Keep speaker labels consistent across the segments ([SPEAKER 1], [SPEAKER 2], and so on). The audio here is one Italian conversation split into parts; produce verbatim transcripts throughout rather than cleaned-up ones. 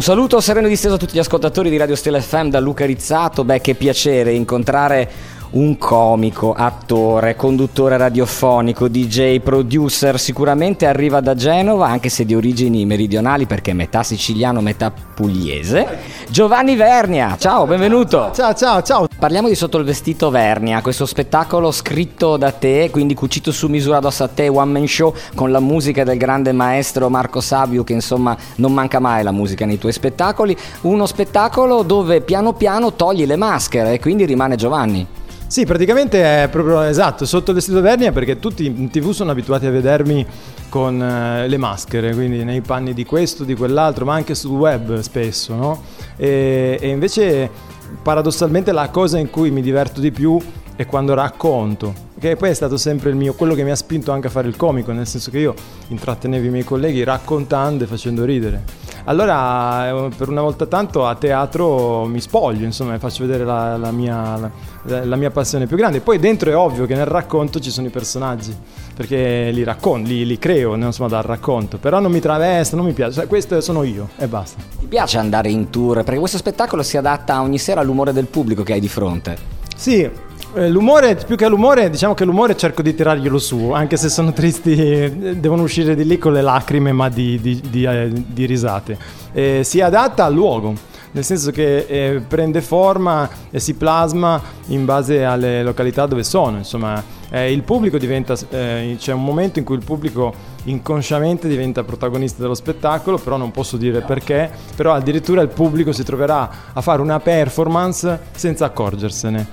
[SPEAKER 1] saluto sereno e disteso a tutti gli ascoltatori di Radio Stella F M da Luca Rizzato. Beh, che piacere incontrare un comico, attore, conduttore radiofonico, D J, producer. Sicuramente arriva da Genova, anche se di origini meridionali, perché è metà siciliano, metà pugliese. Giovanni Vernia, ciao, benvenuto.
[SPEAKER 2] Ciao, ciao, ciao.
[SPEAKER 1] Parliamo di Sotto il vestito Vernia, questo spettacolo scritto da te, quindi cucito su misura addosso a te, one man show, con la musica del grande maestro Marco Sabiu, che insomma non manca mai la musica nei tuoi spettacoli. Uno spettacolo dove piano piano togli le maschere e quindi rimane Giovanni.
[SPEAKER 2] Sì, praticamente è proprio esatto, Sotto il vestito Vernia, perché tutti in tv sono abituati a vedermi con eh, le maschere, quindi nei panni di questo, di quell'altro, ma anche sul web spesso, no? E, e invece paradossalmente la cosa in cui mi diverto di più è quando racconto, che poi è stato sempre il mio, quello che mi ha spinto anche a fare il comico, nel senso che io intrattenevo i miei colleghi raccontando e facendo ridere. Allora per una volta tanto a teatro mi spoglio, insomma, e faccio vedere la, la, mia, la, la mia passione più grande. Poi dentro è ovvio che nel racconto ci sono i personaggi, perché li racconto, li, li creo, insomma, dal racconto, però non mi travesto, non mi piace, cioè, questo sono io e basta.
[SPEAKER 1] Ti piace andare in tour? Perché questo spettacolo si adatta ogni sera all'umore del pubblico che hai di fronte.
[SPEAKER 2] Sì, l'umore, più che l'umore, diciamo che l'umore cerco di tirarglielo su, anche se sono tristi, devono uscire di lì con le lacrime, ma di, di, di, eh, di risate. Eh, si adatta al luogo, nel senso che eh, prende forma e si plasma in base alle località dove sono, insomma, eh, il pubblico diventa, eh, c'è un momento in cui il pubblico inconsciamente diventa protagonista dello spettacolo, però non posso dire perché, però addirittura il pubblico si troverà a fare una performance senza accorgersene,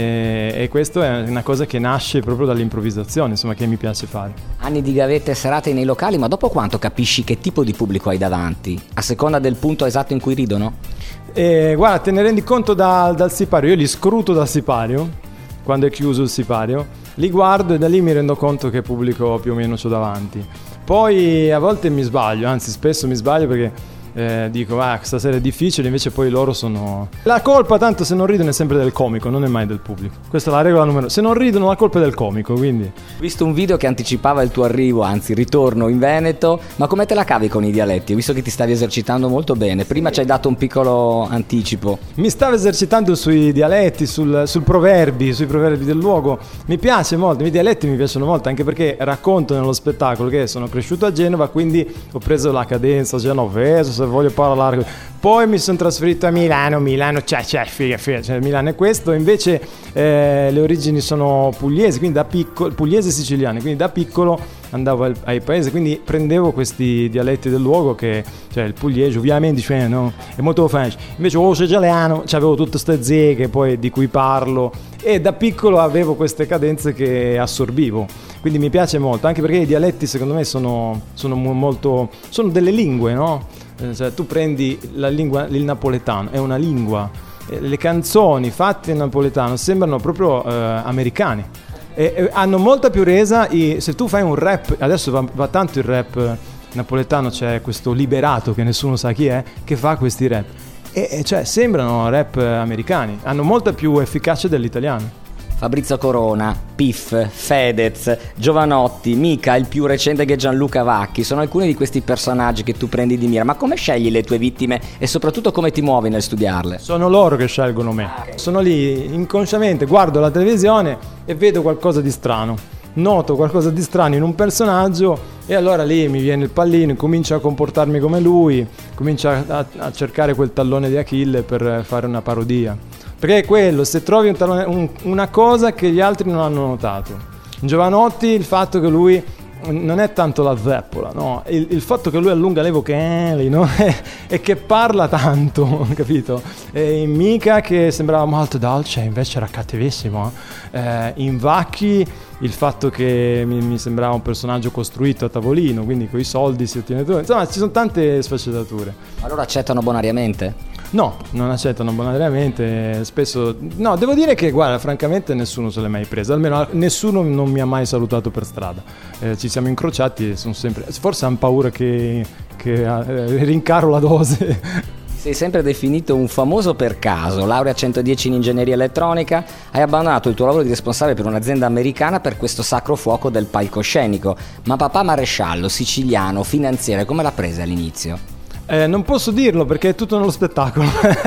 [SPEAKER 2] e, e questo è una cosa che nasce proprio dall'improvvisazione, insomma, che mi piace fare.
[SPEAKER 1] Anni di gavette, serate nei locali, ma dopo quanto capisci che tipo di pubblico hai davanti? A seconda del punto esatto in cui ridono?
[SPEAKER 2] E, guarda, te ne rendi conto da, dal sipario, io li scruto dal sipario, quando è chiuso il sipario, li guardo e da lì mi rendo conto che pubblico più o meno c'ho davanti. Poi a volte mi sbaglio, anzi spesso mi sbaglio perché eh, dico ah, stasera è difficile, invece poi loro sono... La colpa tanto se non ridono è sempre del comico, non è mai del pubblico. Questa è la regola numero... Se non ridono la colpa è del comico, quindi...
[SPEAKER 1] Ho visto un video che anticipava il tuo arrivo, anzi ritorno in Veneto, ma come te la cavi con i dialetti? Ho visto che ti stavi esercitando molto bene, prima ci hai dato un piccolo anticipo.
[SPEAKER 2] Mi stavo esercitando sui dialetti, sul, sul proverbi, sui proverbi del luogo. Mi piace molto, i dialetti mi piacciono molto, anche perché racconto nello spettacolo che sono cresciuto a Genova, quindi ho preso la cadenza genovese, se voglio parlare. Poi mi sono trasferito a Milano, Milano c'è, c'è, figa, figa, cioè Milano è questo, invece eh, le origini sono pugliesi, quindi da piccolo, pugliesi e siciliane, quindi da piccolo andavo al, ai paesi, quindi prendevo questi dialetti del luogo, che cioè il pugliese ovviamente cioè, no, è molto facile, invece o siciliano avevo tutte queste zeghe poi di cui parlo, e da piccolo avevo queste cadenze che assorbivo, quindi mi piace molto, anche perché i dialetti secondo me sono, sono molto, sono delle lingue, no? Cioè, tu prendi la lingua, il napoletano, è una lingua, le canzoni fatte in napoletano sembrano proprio eh, americane, e, e hanno molta più resa. I, se tu fai un rap, adesso va, va tanto il rap napoletano, c'è questo Liberato che nessuno sa chi è, che fa questi rap, e, e cioè sembrano rap americani, hanno molta più efficacia dell'italiano.
[SPEAKER 1] Fabrizio Corona, Piff, Fedez, Giovanotti, Mica, il più recente che è Gianluca Vacchi, sono alcuni di questi personaggi che tu prendi di mira. Ma come scegli le tue vittime e soprattutto come ti muovi nel studiarle?
[SPEAKER 2] Sono loro che scelgono me. Sono lì inconsciamente, guardo la televisione e vedo qualcosa di strano, noto qualcosa di strano in un personaggio, e allora lì mi viene il pallino, comincio a comportarmi come lui, comincio a, a, a cercare quel tallone di Achille per fare una parodia. Perché è quello, se trovi un tallone, un, una cosa che gli altri non hanno notato. In Giovanotti il fatto che lui non è tanto la zeppola, no? Il, il fatto che lui allunga le vocali, no? e, e che parla tanto, capito? E in Mica che sembrava molto dolce, invece era cattivissimo. Eh, in Vacchi il fatto che mi, mi sembrava un personaggio costruito a tavolino, quindi con i soldi si ottiene tutto. Insomma, ci sono tante sfaccettature.
[SPEAKER 1] Allora accettano bonariamente?
[SPEAKER 2] No, non accettano bonariamente, spesso... No, devo dire che, guarda, francamente nessuno se l'è mai presa, almeno nessuno non mi ha mai salutato per strada. Eh, ci siamo incrociati e sono sempre... Forse hanno paura che, che eh, rincaro la dose.
[SPEAKER 1] Sei sempre definito un famoso per caso, laurea centodieci in ingegneria elettronica, hai abbandonato il tuo lavoro di responsabile per un'azienda americana per questo sacro fuoco del palcoscenico, ma papà maresciallo, siciliano, finanziere, come l'ha presa all'inizio?
[SPEAKER 2] Eh, non posso dirlo perché è tutto nello spettacolo.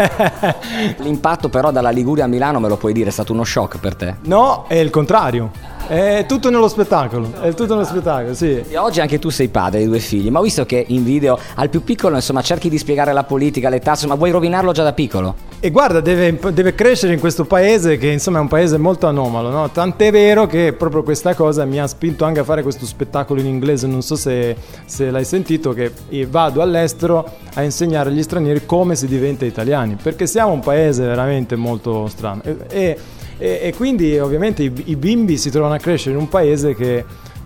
[SPEAKER 1] L'impatto però dalla Liguria a Milano, me lo puoi dire, è stato uno shock per te?
[SPEAKER 2] No, è il contrario. È tutto nello spettacolo, è tutto nello spettacolo, sì.
[SPEAKER 1] E oggi anche tu sei padre di due figli, ma ho visto che in video al più piccolo, insomma, cerchi di spiegare la politica, le tasse, ma vuoi rovinarlo già da piccolo?
[SPEAKER 2] E guarda, deve, deve crescere in questo paese che insomma è un paese molto anomalo, no? Tant'è vero che proprio questa cosa mi ha spinto anche a fare questo spettacolo in inglese, non so se, se l'hai sentito, che vado all'estero a insegnare agli stranieri come si diventa italiani, perché siamo un paese veramente molto strano. E, e, E, e quindi ovviamente i, i bimbi si trovano a crescere in un paese che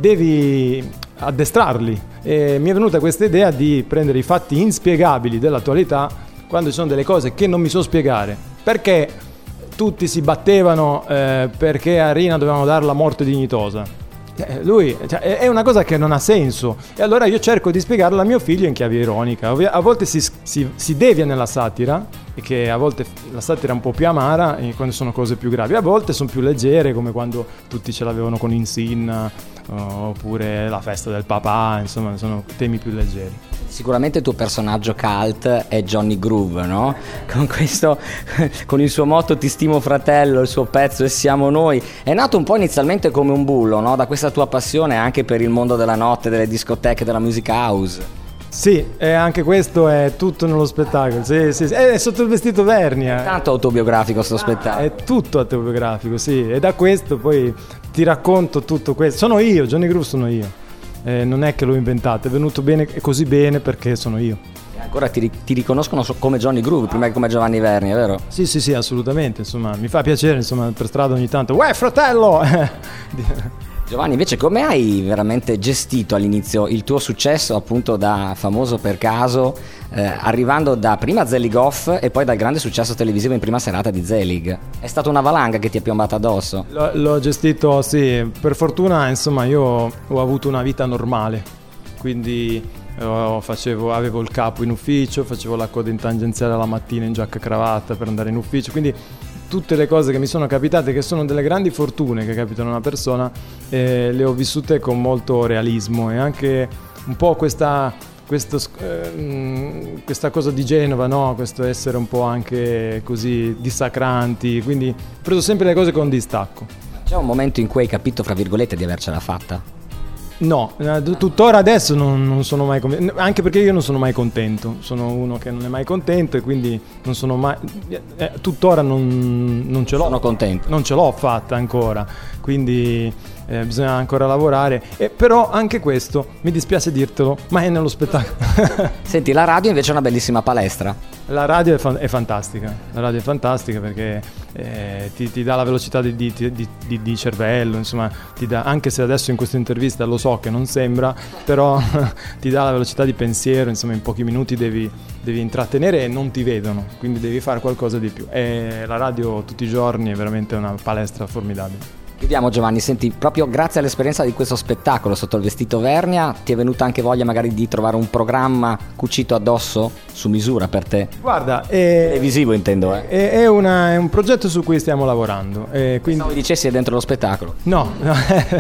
[SPEAKER 2] devi addestrarli, e mi è venuta questa idea di prendere i fatti inspiegabili dell'attualità, quando ci sono delle cose che non mi so spiegare, perché tutti si battevano eh, perché a Rina dovevano dare la morte dignitosa. Eh, lui, cioè, è una cosa che non ha senso, e allora io cerco di spiegarla a mio figlio in chiave ironica. A volte si, si, si devia nella satira, e che a volte la satira è un po' più amara quando sono cose più gravi, a volte sono più leggere, come quando tutti ce l'avevano con Insinna, oppure la festa del papà, insomma sono temi più leggeri.
[SPEAKER 1] Sicuramente il tuo personaggio cult è Johnny Groove, no? Con questo, con il suo motto "Ti stimo fratello", il suo pezzo "E siamo noi", è nato un po' inizialmente come un bullo, no? Da questa tua passione anche per il mondo della notte, delle discoteche, della music house.
[SPEAKER 2] Sì, e anche questo è tutto nello spettacolo, sì, sì, sì. È sotto il vestito Vernia.
[SPEAKER 1] È tanto autobiografico sto spettacolo.
[SPEAKER 2] È tutto autobiografico, sì, e da questo poi ti racconto tutto questo. Sono io, Johnny Groove sono io. Eh, non è che l'ho inventato, è venuto bene così bene perché sono io.
[SPEAKER 1] E ancora ti, ti riconoscono come Johnny Groove prima che come Giovanni Verni, è vero?
[SPEAKER 2] Sì, sì, sì, assolutamente, insomma, mi fa piacere, insomma, per strada ogni tanto "Uè, fratello!"
[SPEAKER 1] Giovanni, invece, come hai veramente gestito all'inizio il tuo successo, appunto da famoso per caso, eh, arrivando da prima Zelig Off e poi dal grande successo televisivo in prima serata di Zelig? È stata una valanga che ti è piombata addosso?
[SPEAKER 2] L- l'ho gestito, sì, per fortuna, insomma, io ho avuto una vita normale, quindi oh, facevo, avevo il capo in ufficio, facevo la coda in tangenziale la mattina in giacca e cravatta per andare in ufficio, quindi tutte le cose che mi sono capitate, che sono delle grandi fortune che capitano a una persona, eh, le ho vissute con molto realismo, e anche un po' questa, questo, eh, questa cosa di Genova, no? Questo essere un po' anche così dissacranti, quindi ho preso sempre le cose con distacco.
[SPEAKER 1] C'è un momento in cui hai capito, fra virgolette, di avercela fatta?
[SPEAKER 2] No, tuttora adesso non, non sono mai contento, anche perché io non sono mai contento, sono uno che non è mai contento, e quindi non sono mai, eh, tuttora non, non ce l'ho.
[SPEAKER 1] Sono contento.
[SPEAKER 2] Non ce l'ho fatta ancora, quindi eh, bisogna ancora lavorare, e però anche questo, mi dispiace dirtelo, ma è nello spettacolo.
[SPEAKER 1] Senti, la radio invece è una bellissima palestra.
[SPEAKER 2] La radio è, fa- è fantastica, la radio è fantastica perché eh, ti, ti dà la velocità di, di, di, di, di cervello, insomma, ti dà, anche se adesso in questa intervista lo so che non sembra, però ti dà la velocità di pensiero, insomma, in pochi minuti devi, devi intrattenere e non ti vedono, quindi devi fare qualcosa di più, e la radio tutti i giorni è veramente una palestra formidabile.
[SPEAKER 1] Chiudiamo, Giovanni, senti, proprio grazie all'esperienza di questo spettacolo sotto il vestito Vernia, ti è venuta anche voglia magari di trovare un programma cucito addosso su misura per te?
[SPEAKER 2] Guarda, è,
[SPEAKER 1] televisivo intendo, eh?
[SPEAKER 2] È, è, una, è un progetto su cui stiamo lavorando. E quindi...
[SPEAKER 1] Pensavo dicessi è dentro lo spettacolo.
[SPEAKER 2] No, no,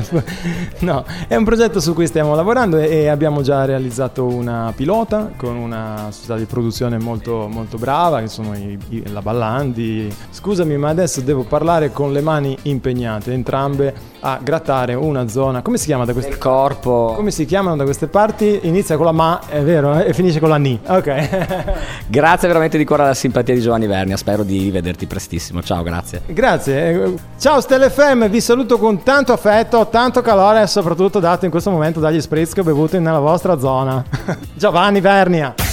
[SPEAKER 2] no, è un progetto su cui stiamo lavorando, e abbiamo già realizzato una pilota con una società di produzione molto, molto brava, che sono i, i, la Ballandi. Scusami, ma adesso devo parlare con le mani impegnate, entrambe, a grattare una zona. Come si chiama da queste
[SPEAKER 1] del corpo?
[SPEAKER 2] Come si chiamano da queste parti? Inizia con la ma, è vero, eh? E finisce con la ni. Ok.
[SPEAKER 1] Grazie veramente di cuore alla simpatia di Giovanni Vernia. Spero di rivederti prestissimo. Ciao, grazie.
[SPEAKER 2] Grazie. Ciao Stelle F M, vi saluto con tanto affetto, tanto calore, e soprattutto dato in questo momento dagli spritz che ho bevuto nella vostra zona. Giovanni Vernia.